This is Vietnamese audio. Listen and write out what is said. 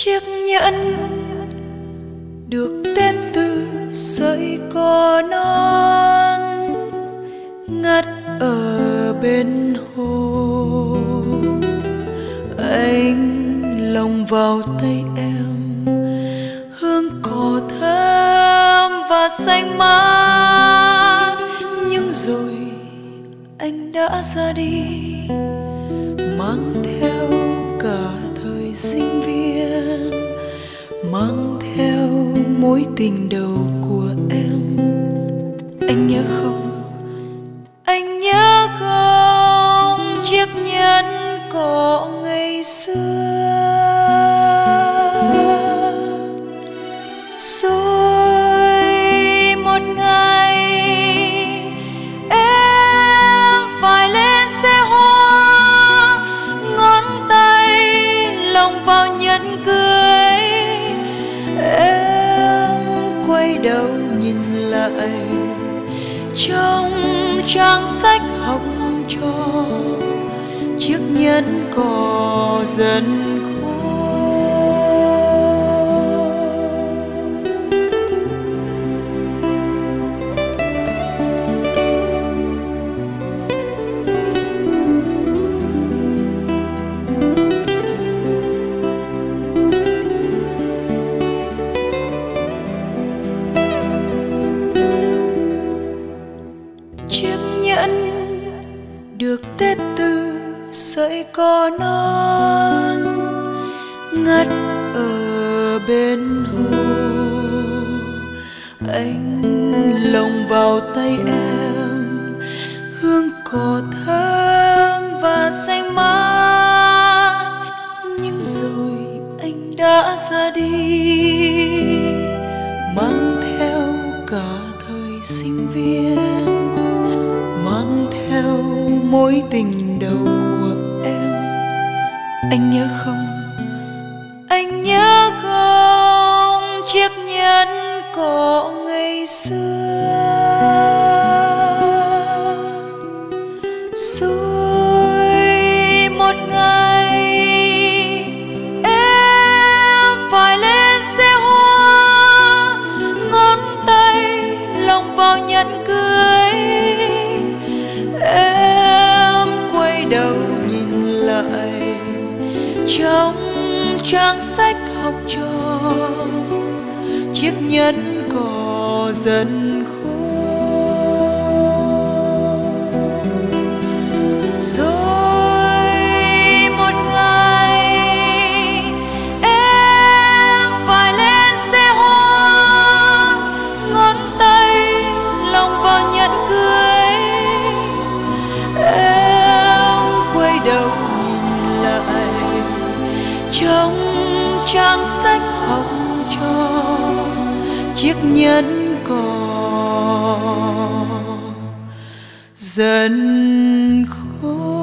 Chiếc nhẫn được tết từ sợi cỏ non ngắt ở bên hồ. Anh lòng vào tay em, hương cỏ thơm và xanh mát. Nhưng rồi anh đã ra đi, mang theo cả thời sinh viên, mang theo mối tình đầu của em. Anh nhớ không, anh nhớ không chiếc nhẫn cỏ ngày xưa. Rồi một ngày em phải lên xe hoa, ngón tay lòng vào nhẫn cưới. Em quay đầu nhìn lại trong trang sách học trò, chiếc nhẫn cỏ dần khô. Chiếc nhẫn được tết từ sợi cỏ non ngắt ở bên hồ. Anh lồng vào tay em, hương cỏ thơm và xanh mát. Nhưng rồi anh đã ra đi, mang theo cả thời sinh viên, mang theo mối tình đầu của em. Anh nhớ không, anh nhớ không chiếc nhẫn cỏ ngày xưa. Rồi một ngày em phải lên xe hoa, ngón tay lòng vào nhẫn cưới. Em quay đầu nhìn lại trong trang sách học trò, chiếc nhẫn cỏ dần khô. Rồi một ngày em phải lên xe hoa, ngón tay lòng vào nhẫn cưới. Em quay đầu nhìn lại trong trang sách học trò, chiếc nhẫn cỏ dần khô.